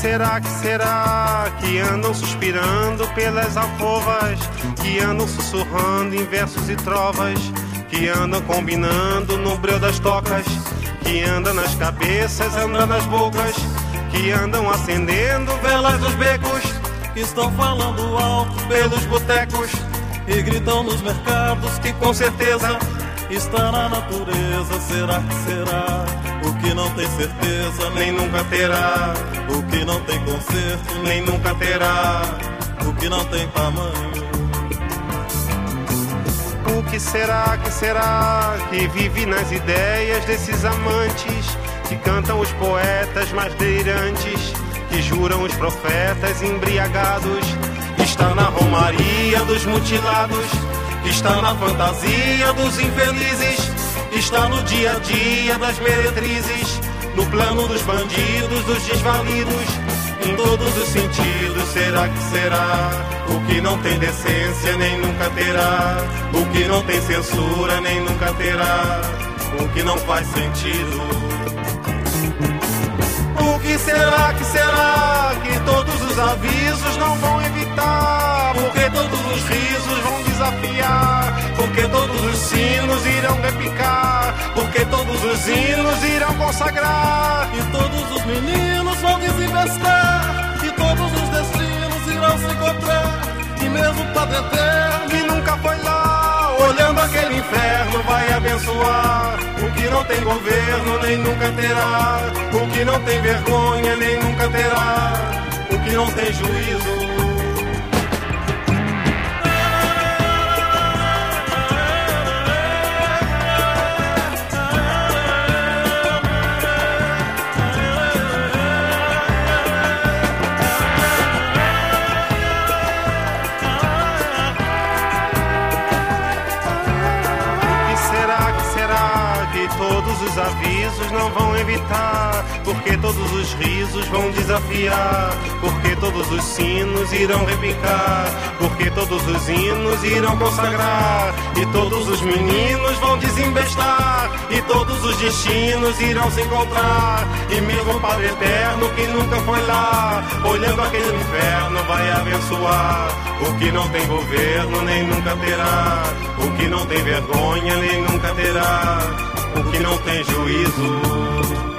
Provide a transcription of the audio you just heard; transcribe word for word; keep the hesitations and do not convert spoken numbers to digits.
será, que será, que andam suspirando pelas alcovas, que andam sussurrando em versos e trovas, que andam combinando no breu das tocas, que andam nas cabeças, andam nas bocas, que andam acendendo velas nos becos, que estão falando alto pelos botecos e gritam nos mercados que com certeza está na natureza. Será que será? O que não tem certeza nem nunca terá, o que não tem conserto nem nunca terá, o que não tem tamanho. O que será, que será, que vive nas ideias desses amantes, que cantam os poetas mais delirantes, que juram os profetas embriagados, está na romaria dos mutilados, está na fantasia dos infelizes, está no dia a dia das meretrizes, no plano dos bandidos, dos desvalidos, em todos os sentidos. Será que será? O que não tem decência nem nunca terá, o que não tem censura nem nunca terá, o que não faz sentido. O que será, que será, que todos os avisos não vão evitar, porque todos os risos vão desafiar, porque todos os sinos irão repicar, porque todos os hinos irão consagrar, e todos os meninos vão desinvestar, e todos os destinos irão se encontrar, e mesmo o Padre Eterno, que nunca foi lá, olhando aquele inferno, vai abençoar o que não tem governo nem nunca terá, o que não tem vergonha nem nunca terá, o que não tem juízo. Todos os avisos não vão evitar, porque todos os risos vão desafiar, porque todos os sinos irão repicar, porque todos os hinos irão consagrar, e todos os meninos vão desembestar, e todos os destinos irão se encontrar, e mesmo o Padre Eterno que nunca foi lá, olhando aquele inferno vai abençoar o que não tem governo nem nunca terá, o que não tem vergonha nem nunca terá, o que não tem juízo.